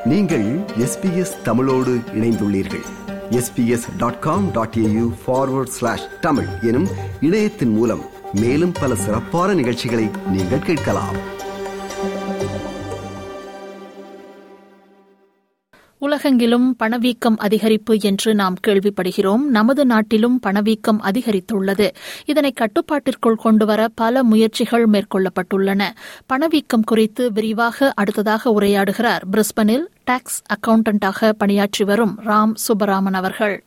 நீங்கள் SBS தமிழோடு இணைந்துள்ளீர்கள். sbs.com.au/tamil எனும் இணையத்தின் மூலம் மேலும் பல சிறப்பான நிகழ்ச்சிகளை நீங்கள் கேட்கலாம். உலகெங்கிலும் பணவீக்கம் அதிகரிப்பு என்று நாம் கேள்விப்படுகிறோம். நமது நாட்டிலும் பணவீக்கம் அதிகரித்துள்ளது. இதனை கட்டுப்பாட்டிற்குள் கொண்டுவர பல முயற்சிகள் மேற்கொள்ளப்பட்டுள்ளன. பணவீக்கம் குறித்து விரிவாக அடுத்ததாக உரையாடுகிறார் பிரிஸ்பனில் டாக்ஸ் அக்கவுண்டன்டாக பணியாற்றி வரும் ராம் சுப்பராமன் அவர்கள்.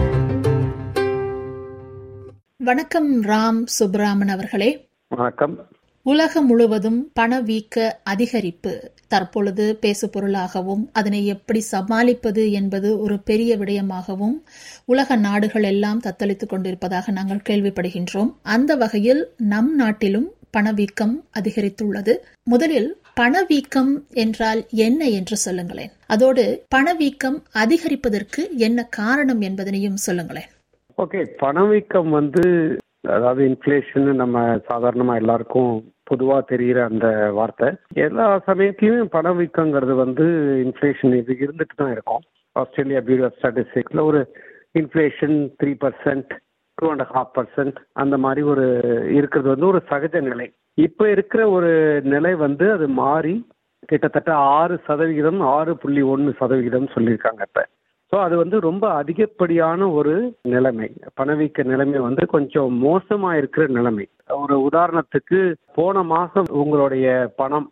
வணக்கம் ராம் சுப்பராமன் அவர்களே. வணக்கம். உலகம் முழுவதும் பணவீக்க அதிகரிப்பு தற்பொழுது பேசுபொருளாகவும் அதனை எப்படி சமாளிப்பது என்பது ஒரு பெரிய விடயமாகவும் உலக நாடுகள் எல்லாம் தத்தளித்துக் கொண்டிருப்பதாக நாங்கள் கேள்விப்படுகின்றோம். அந்த வகையில் நம் நாட்டிலும் பணவீக்கம் அதிகரித்துள்ளது. முதலில் பணவீக்கம் என்றால் என்ன என்று சொல்லுங்களேன். அதோடு பணவீக்கம் அதிகரிப்பதற்கு என்ன காரணம் என்பதனையும் சொல்லுங்களேன். ஓகே, பணவீக்கம் அதாவது இன்ஃப்ளேஷன் நம்ம சாதாரணமா எல்லாருக்கும் பொதுவா தெரிகிற அந்த வார்த்தை. எல்லா சமயத்திலும் பணவீக்கங்கிறது இன்ஃப்ளேஷன் இது இருந்துட்டு தான் இருக்கும். ஆஸ்திரேலியா பியூரோ ஆஃப் ஸ்டாட்டிஸ்டிக்ஸ்ல ஒரு இன்ஃப்ளேஷன் 3%, 2.5% அந்த மாதிரி ஒரு இருக்கிறது ஒரு சகஜ நிலை. இப்ப இருக்கிற ஒரு நிலை அது மாறி கிட்டத்தட்ட 6%, 6.1% சொல்லியிருக்காங்க இப்ப. ஸோ அது ரொம்ப அதிகப்படியான ஒரு நிலைமை. பணவீக்க நிலைமை கொஞ்சம் மோசமா இருக்கிற நிலைமை. ஒரு உதாரணத்துக்கு, போன மாசம் உங்களுடைய பணம்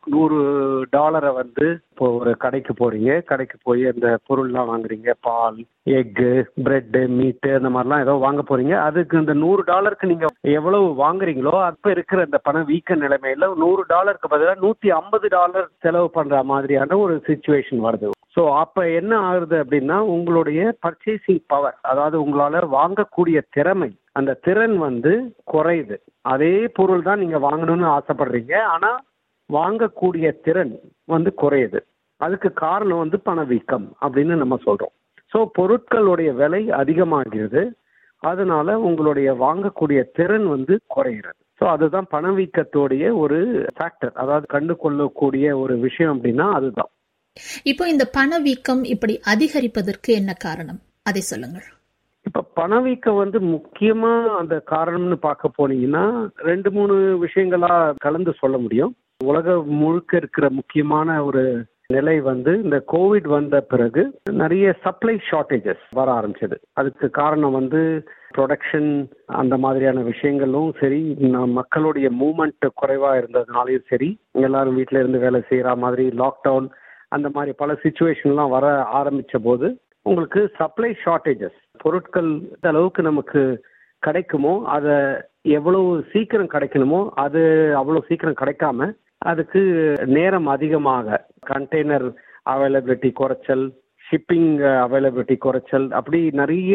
$100 இப்போ ஒரு கடைக்கு போறீங்க. கடைக்கு போய் அந்த பொருள்லாம் வாங்குறீங்க, பால், எக்கு, பிரெட், மீட்டு அந்த மாதிரிலாம் ஏதோ வாங்க போறீங்க. அதுக்கு இந்த $100 நீங்க எவ்வளவு வாங்குறீங்களோ அப்ப இருக்கிற அந்த பணவீக்க நிலைமையில $100 பதிலாக $150 செலவு பண்ற மாதிரியான ஒரு சிச்சுவேஷன் வருது. ஸோ அப்ப என்ன ஆகுது அப்படின்னா, உங்களுடைய பர்ச்சேசிங் பவர், அதாவது உங்களால வாங்கக்கூடிய திறமை, அந்த திறன் குறையுது. அதே பொருள் தான் நீங்க வாங்கணும்னு ஆசைப்படுறீங்க, ஆனா வாங்கக்கூடிய திறன் குறையுது. அதுக்கு காரணம் பணவீக்கம் அப்படின்னு நம்ம சொல்றோம். ஸோ பொருட்களுடைய விலை அதிகமாகிறது, அதனால உங்களுடைய வாங்கக்கூடிய திறன் குறைகிறது. ஸோ அதுதான் பணவீக்கத்தோடைய ஒரு ஃபேக்டர், அதாவது கண்டு கொள்ளக்கூடிய ஒரு விஷயம் அப்படின்னா அதுதான். இப்போ இந்த பணவீக்கம் இப்படி அதிகரிப்பதற்கு என்ன காரணம், அதை சொல்லுங்கள். இப்ப பணவீக்கம் முக்கியமா அந்த காரணம்னு பார்க்க போனீங்கன்னா 2-3 விஷயங்களா கலந்து சொல்ல முடியும். உலகம் முழுக்க இருக்கிற முக்கியமான ஒரு நிலை இந்த கோவிட் வந்த பிறகு நிறைய சப்ளை ஷார்டேஜஸ் வர ஆரம்பிச்சது. அதுக்கு காரணம் ப்ரொடக்ஷன் அந்த மாதிரியான விஷயங்களும் சரி, மக்களுடைய மூவ்மெண்ட் குறைவா இருந்ததுனாலையும் சரி, எல்லாரும் வீட்டுல இருந்து வேலை செய்யற மாதிரி லாக்டவுன் அந்த மாதிரி பல சிச்சுவேஷன்லாம் வர ஆரம்பிச்ச போது உங்களுக்கு சப்ளை ஷார்டேஜஸ், பொருட்கள் எந்த அளவுக்கு நமக்கு கிடைக்குமோ அதை எவ்வளவு சீக்கிரம் கிடைக்கணுமோ அது அவ்வளவு சீக்கிரம் கிடைக்காம, அதுக்கு நேரம் அதிகமாக, கண்டெய்னர் அவைலபிலிட்டி குறைச்சல், ஷிப்பிங் அவைலபிலிட்டி குறைச்சல், அப்படி நிறைய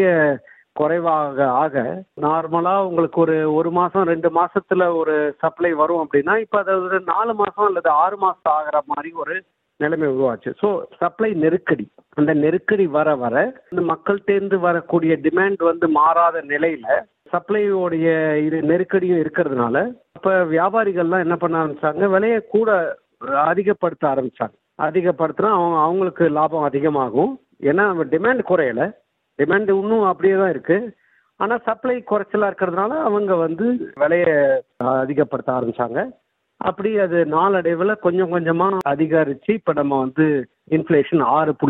குறைவாக ஆக, நார்மலா உங்களுக்கு ஒரு மாசம் 2 மாசத்துல ஒரு சப்ளை வரும் அப்படின்னா இப்ப அது 4 மாசம் அல்லது 6 மாசம் ஆகிற மாதிரி ஒரு நிலைமை உருவாச்சு. ஸோ சப்ளை நெருக்கடி, அந்த நெருக்கடி வர வர இந்த மக்கள்கிட்டேருந்து வரக்கூடிய டிமாண்ட் மாறாத நிலையில சப்ளையோடைய இது நெருக்கடியும் இருக்கிறதுனால இப்ப வியாபாரிகள்லாம் என்ன பண்ண ஆரம்பிச்சாங்க, விலையை கூட அதிகப்படுத்த ஆரம்பிச்சாங்க. அதிகப்படுத்தினா அவங்களுக்கு லாபம் அதிகமாகும். ஏன்னா டிமாண்ட் குறையல, டிமாண்ட் இன்னும் அப்படியே தான் இருக்கு, ஆனா சப்ளை குறைச்சலா இருக்கிறதுனால அவங்க விலையை அதிகப்படுத்த ஆரம்பிச்சாங்க. அப்படி அது நாளடைவில் கொஞ்சம் கொஞ்சமா அதிகரிச்சு இப்ப நம்ம இன்ஃப்ளேஷன்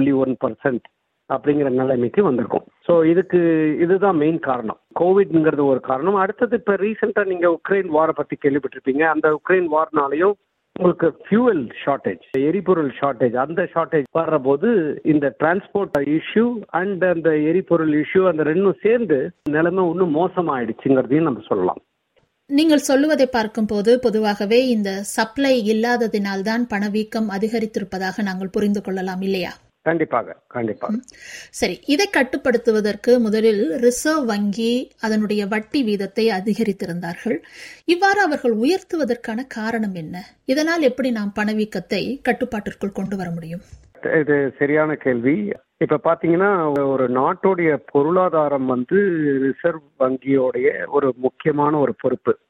6.1% அப்படிங்கிற நிலைமைக்கு வந்திருக்கோம். ஸோ இதுதான் மெயின் காரணம். கோவிட்ங்கிறது ஒரு காரணம். அடுத்தது இப்ப ரீசெண்டா நீங்க உக்ரைன் வாரை பத்தி கேள்விப்பட்டிருப்பீங்க. அந்த உக்ரைன் வார்னாலையும் உங்களுக்கு ஃபியூவல் ஷார்டேஜ், எரிபொருள் ஷார்டேஜ், அந்த ஷார்டேஜ் வர்ற போது இந்த டிரான்ஸ்போர்ட் இஷ்யூ அண்ட் அந்த எரிபொருள் இஷ்யூ அந்த ரெண்டும் சேர்ந்து நிலைமை இன்னும் மோசமாயிடுச்சுங்கிறதையும் நம்ம சொல்லலாம். நீங்கள் சொல்லுவதை பார்க்கும் போது பொதுவாகவே இந்த சப்ளை இல்லாததினால்தான் பணவீக்கம் அதிகரித்திருப்பதாக நாங்கள் புரிந்து கொள்ளலாம், இல்லையா? கண்டிப்பாக, கண்டிப்பாக. சரி, இதை கட்டுப்படுத்துவதற்கு முதலில் ரிசர்வ் வங்கி அதனுடைய வட்டி வீதத்தை அதிகரித்திருந்தார்கள். இவ்வாறு அவர்கள் உயர்த்துவதற்கான காரணம் என்ன? இதனால் எப்படி நாம் பணவீக்கத்தை கட்டுப்பாட்டிற்குள் கொண்டு வர முடியும்? இது சரியான கேள்வி. இப்ப பாத்தீங்கன்னா, ஒரு நாட்டுடைய பொருளாதாரம் ரிசர்வ் வங்கியோடைய ஒரு முக்கியமான ஒரு பொறுப்பு.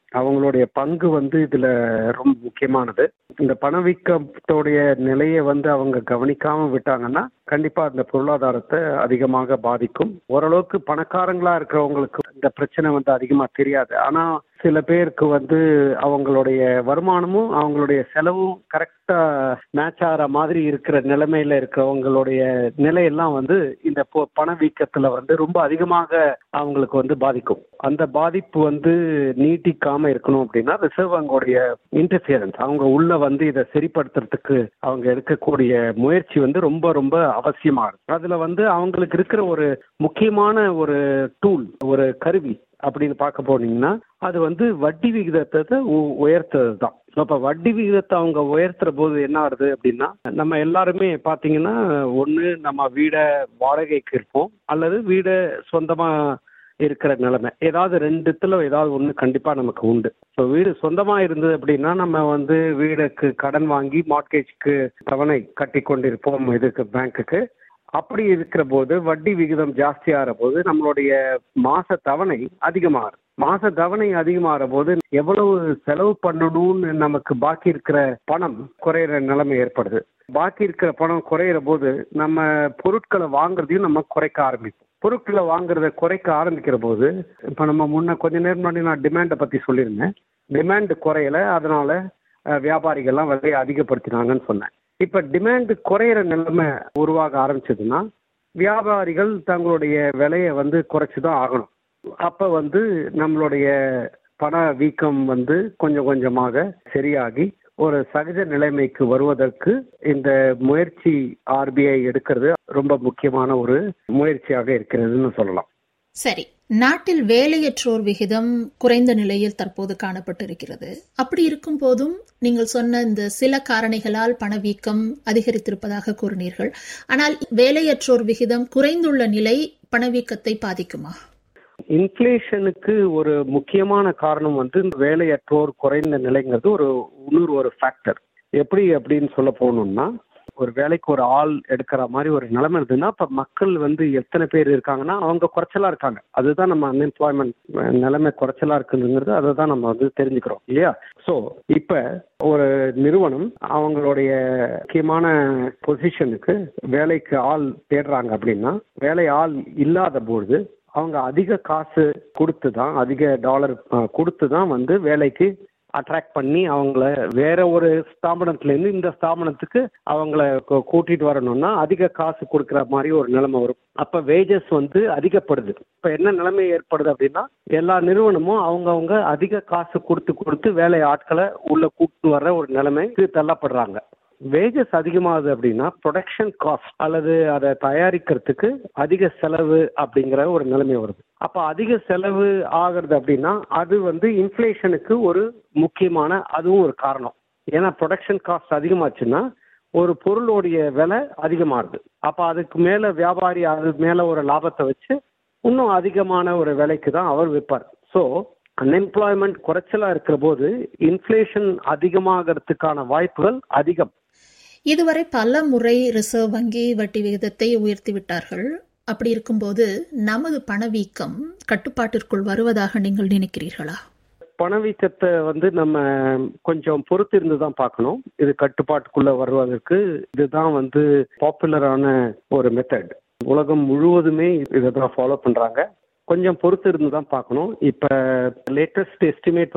அவங்களுடைய பங்கு இதுல ரொம்ப முக்கியமானது. இந்த பணவீக்கத்தோடைய நிலையை அவங்க கவனிக்காம விட்டாங்கன்னா கண்டிப்பா அந்த பொருளாதாரத்தை அதிகமாக பாதிக்கும். ஓரளவுக்கு பணக்காரங்களா இருக்கிறவங்களுக்கு இந்த பிரச்சனை அதிகமா தெரியாது. ஆனா சில பேருக்கு அவங்களுடைய வருமானமும் அவங்களுடைய செலவும் கரெக்டா மேட்ச் ஆகிற மாதிரி இருக்கிற நிலைமையில இருக்கிறவங்களுடைய நிலையெல்லாம் இந்த பணவீக்கத்துல ரொம்ப அதிகமாக அவங்களுக்கு பாதிக்கும். அந்த பாதிப்பு நீட்டிக்காம இருக்கணும் அப்படின்னா ரிசர்வ் வங்கியோடைய இன்டர்ஃபியரன்ஸ், அவங்க உள்ள இதை சரிப்படுத்துறதுக்கு அவங்க எடுக்கக்கூடிய முயற்சி ரொம்ப ரொம்ப அவசியமா இருக்கு. அதுல அவங்களுக்கு இருக்கிற ஒரு முக்கியமான ஒரு டூல், ஒரு கருவி அப்படின்னு பார்க்க போனீங்கன்னா அது வட்டி விகிதத்தை உயர்த்துறது தான். அப்ப வட்டி விகிதத்தை அவங்க உயர்த்துற போது என்ன ஆகுது அப்படின்னா, நம்ம எல்லாருமே பாத்தீங்கன்னா ஒண்ணு நம்ம வீடை வாடகைக்கு இருப்போம் அல்லது வீடை சொந்தமா இருக்கிற நிலைமை, ஏதாவது ரெண்டுத்துல ஏதாவது ஒண்ணு கண்டிப்பா நமக்கு உண்டு. ஸோ வீடு சொந்தமா இருந்தது அப்படின்னா நம்ம வீடுக்கு கடன் வாங்கி மார்ட்கேஜ்க்கு தவணை கட்டி கொண்டிருப்போம் இதுக்கு பேங்க்குக்கு. அப்படி இருக்கிற போது வட்டி விகிதம் ஜாஸ்தியாகிற போது நம்மளுடைய மாச தவணை அதிகமாகும். மாச தவணை அதிகமாகிற போது எவ்வளவு செலவு பண்ணணும்னு நமக்கு பாக்கி இருக்கிற பணம் குறையிற நிலைமை ஏற்படுது. பாக்கி இருக்கிற பணம் குறையிற போது நம்ம பொருட்களை வாங்குறதையும் நம்ம குறைக்க ஆரம்பிப்போம். பொருட்களை வாங்குறத குறைக்க ஆரம்பிக்கிற போது இப்ப நம்ம கொஞ்ச நேரம் முன்னாடி நான் டிமாண்டை பத்தி சொல்லியிருந்தேன். டிமாண்ட் குறையல, அதனால வியாபாரிகள்லாம் விலையை அதிகப்படுத்தினாங்கன்னு சொன்னேன். இப்ப டிமாண்ட் குறையிற நிலைமை உருவாக ஆரம்பிச்சதுன்னா வியாபாரிகள் தங்களுடைய விலையை குறைச்சுதான் ஆகணும். அப்ப நம்மளுடைய பண வீக்கம் கொஞ்சம் கொஞ்சமாக சரியாகி ஒரு சகஜ நிலைமைக்கு வருவதற்கு இந்த முயற்சி ஆர்பிஐ எடுக்கிறது ரொம்ப முக்கியமான ஒரு முயற்சியாக இருக்கிறதுன்னு சொல்லலாம். சரி, நாட்டில் வேலையற்றோர் விகிதம் குறைந்த நிலையில் தற்போது காணப்பட்டிருக்கிறது. அப்படி இருக்கும் போதும் நீங்கள் சொன்ன இந்த சில காரணிகளால் பணவீக்கம் அதிகரித்திருப்பதாக கூறினீர்கள். ஆனால் வேலையற்றோர் விகிதம் குறைந்துள்ள நிலை பணவீக்கத்தை பாதிக்குமா? இன்ஃபிளேஷனுக்கு ஒரு முக்கியமான காரணம் வேலையற்றோர் குறைந்த நிலைங்கிறது ஒரு ஃபேக்டர். எப்படி அப்படின்னு சொல்ல போகணும்னா, ஒரு வேலைக்கு ஒரு ஆள் எடுக்கிற மாதிரி ஒரு நிலைமை இருந்ததுன்னா இப்ப மக்கள் எத்தனை பேர் இருக்காங்கன்னா அவங்க குறைச்சலா இருக்காங்க. அதுதான் நம்ம அன்எம்ப்ளாய்மெண்ட் நிலைமை குறைச்சலா இருக்குங்கிறது அதை தான் நம்ம தெரிஞ்சுக்கிறோம் இல்லையா? ஸோ இப்ப ஒரு நிறுவனம் அவங்களுடைய முக்கியமான பொசிஷனுக்கு வேலைக்கு ஆள் தேடுறாங்க அப்படின்னா வேலை ஆள் இல்லாத பொழுது அவங்க அதிக காசு கொடுத்து தான், அதிக டாலர் கொடுத்து தான் வேலைக்கு அட்ராக்ட் பண்ணி அவங்கள வேற ஒரு ஸ்தாபனத்துல இருந்து இந்த ஸ்தாபனத்துக்கு அவங்கள கூட்டிட்டு வரணும்னா அதிக காசு கொடுக்குற மாதிரி ஒரு நிலைமை வரும். அப்ப வேஜஸ் அதிகப்படுது. இப்ப என்ன நிலைமை ஏற்படுது அப்படின்னா எல்லா நிறுவனமும் அவங்கவுங்க அதிக காசு கொடுத்து வேலை ஆட்களை உள்ள கூட்டு வர்ற ஒரு நிலைமைக்கு தள்ளப்படுறாங்க. வேஜஸ் அதிகமாகுது அப்படின்னா ப்ரொடக்ஷன் காஸ்ட் அல்லது அதை தயாரிக்கிறதுக்கு அதிக செலவு அப்படிங்கிற ஒரு நிலைமை வருது. அப்ப அதிக செலவு ஆகிறது அப்படின்னா அது இன்ஃபிளேஷனுக்கு ஒரு முக்கியமான அதுவும் ஒரு காரணம். ஏன்னா ப்ரொடக்ஷன் காஸ்ட் அதிகமாச்சுன்னா ஒரு பொருளுடைய விலை அதிகமாகுது. அப்ப அதுக்கு மேல வியாபாரி அது மேல ஒரு லாபத்தை வச்சு இன்னும் அதிகமான ஒரு விலைக்கு தான் அவர் விற்பார். ஸோ அன்எம்ப்ளாய்மெண்ட் குறைச்சலா இருக்கிற போது இன்ஃபிளேஷன் அதிகமாகிறதுக்கான வாய்ப்புகள் அதிகம். இதுவரை பல முறை ரிசர்வ் வங்கி வட்டி விகிதத்தை உயர்த்திவிட்டார்கள். அப்படி இருக்கும்போது நமது பணவீக்கம் கட்டுப்பாட்டிற்குள் வருவதாக நீங்கள் நினைக்கிறீர்களா? பணவீக்கத்தை நம்ம கொஞ்சம் பொறுத்து இருந்து தான் பார்க்கணும். இது கட்டுப்பாட்டுக்குள்ள வருவதற்கு இதுதான் பாப்புலரான ஒரு மெத்தட். உலகம் முழுவதுமே இதை தான் ஃபாலோ பண்றாங்க. கொஞ்சம் பொறுத்து இருந்து தான் பார்க்கணும். இப்ப லேட்டஸ்ட் எஸ்டிமேட்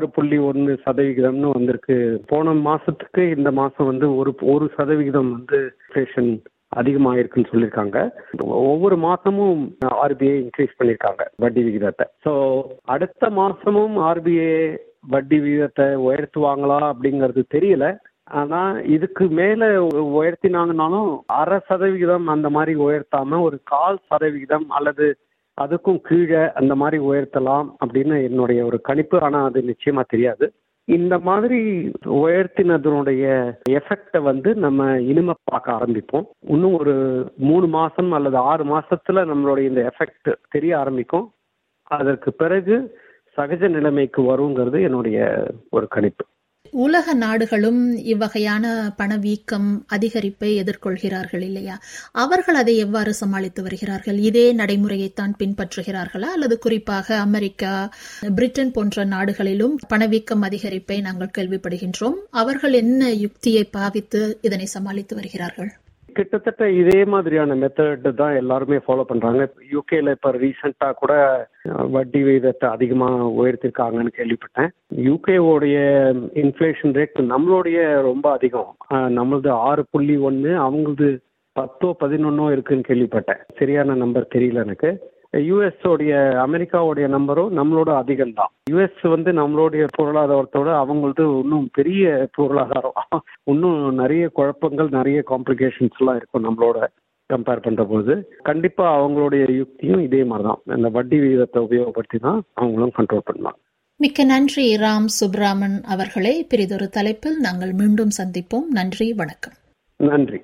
6.1% வந்திருக்கு. போன மாசத்துக்கு இந்த மாசம் 1% இன்ஃபிளேஷன் அதிகமாயிருக்குன்னு சொல்லியிருக்காங்க. ஒவ்வொரு மாசமும் ஆர்பிஐ இன்க்ரீஸ் பண்ணியிருக்காங்க வட்டி விகிதத்தை. ஸோ அடுத்த மாசமும் ஆர்பிஐ வட்டி விகிதத்தை உயர்த்துவாங்களா அப்படிங்கிறது தெரியல. ஆனா இதுக்கு மேல உயர்த்தினாங்கன்னாலும் 0.5% அந்த மாதிரி உயர்த்தாம ஒரு 0.25% அல்லது அதுக்கும் கீழே அந்த மாதிரி உயர்த்தலாம் அப்படின்னு என்னுடைய ஒரு கணிப்பு. ஆனா அது நிச்சயமா தெரியாது. இந்த மாதிரி உயர்த்தினதனுடைய எஃபெக்டை நம்ம இனிமே பார்க்க ஆரம்பிப்போம். இன்னும் ஒரு 3 மாசம் அல்லது 6 மாசத்துல நம்மளுடைய இந்த எஃபெக்ட் தெரிய ஆரம்பிக்கும். அதற்கு பிறகு சகஜ நிலைமைக்கு வருங்கிறது என்னுடைய ஒரு கணிப்பு. உலக நாடுகளும் இவ்வகையான பணவீக்கம் அதிகரிப்பை எதிர்கொள்கிறார்கள் இல்லையா? அவர்கள் அதை எவ்வாறு சமாளித்து வருகிறார்கள்? இதே நடைமுறையைத்தான் பின்பற்றுகிறார்களா, அல்லது குறிப்பாக அமெரிக்கா, பிரிட்டன் போன்ற நாடுகளிலும் பணவீக்கம் அதிகரிப்பை நாங்கள் கேள்விப்படுகின்றோம். அவர்கள் என்ன யுக்தியை பாவித்து இதனை சமாளித்து வருகிறார்கள்? கிட்டத்தட்ட இதே மாதிரியான மெத்தட் தான் எல்லாருமே ஃபாலோ பண்றாங்க. யூகேல இப்ப ரீசெண்டா கூட வட்டி விகிதத்தை அதிகமா உயர்த்திருக்காங்கன்னு கேள்விப்பட்டேன். யூகேவோடைய இன்ஃபிளேஷன் ரேட் நம்மளுடைய ரொம்ப அதிகம். நம்மளது 6.1, அவங்களது 10-11 இருக்குன்னு கேள்விப்பட்டேன். சரியான நம்பர் தெரியல எனக்கு. யூஎஸ் உடைய அமெரிக்காவுடைய நம்பரும் நம்மளோட அதிகம் தான். யூஎஸ் நம்மளுடைய பொருளாதாரத்தோட அவங்களது இன்னும் பெரிய பொருளாதாரம். இன்னும் நிறைய குழப்பங்கள், நிறைய காம்ப்ளிகேஷன்ஸ் எல்லாம் இருக்கும் நம்மளோட கம்பேர் பண்ற போது. கண்டிப்பா அவங்களுடைய யுக்தியும் இதே மாதிரிதான். இந்த வட்டி விகிதத்தை உபயோகப்படுத்தி தான் அவங்களும் கண்ட்ரோல் பண்ணுவாங்க. மிக்க நன்றி ராம் சுப்ராமன் அவர்களே. பிரிதொரு தலைப்பில் நாங்கள் மீண்டும் சந்திப்போம். நன்றி, வணக்கம். நன்றி.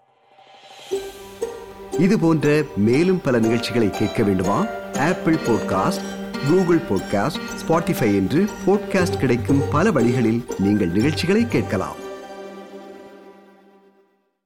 இது போன்ற மேலும் பல நிகழ்ச்சிகளை கேட்க வேண்டுமா? Apple podcast, Google podcast, Spotify என்று பாட்காஸ்ட் கிடைக்கும் பல வழிகளில் நீங்கள் நிகழ்ச்சிகளை கேட்கலாம்.